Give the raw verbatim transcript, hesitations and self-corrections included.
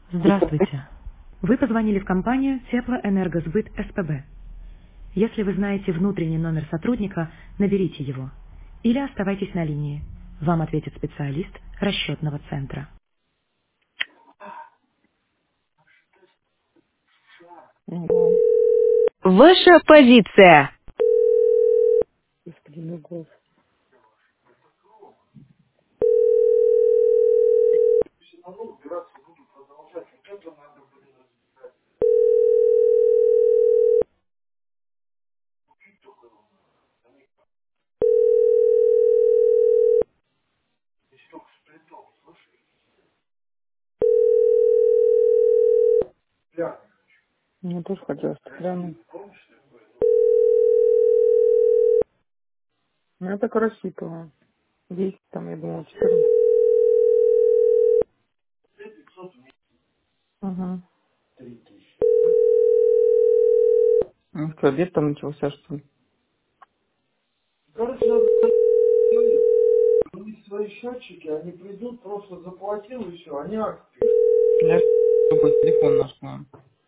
Здравствуйте. Вы позвонили в компанию Теплоэнергосбыт СПБ. Если вы знаете внутренний номер сотрудника, наберите его. Или оставайтесь на линии. Вам ответит специалист расчетного центра. Ага. Ваша позиция. Господин Угов. Мне тоже хотелось стеклянный. Ну, это красиво. десять там, я думала, четырнадцать. Ага. Ну, что, обед там начался, что ли? Короче, надо у них свои счетчики, они придут, просто заплатил и все, они акт пишут. Я с тобой телефон нашла.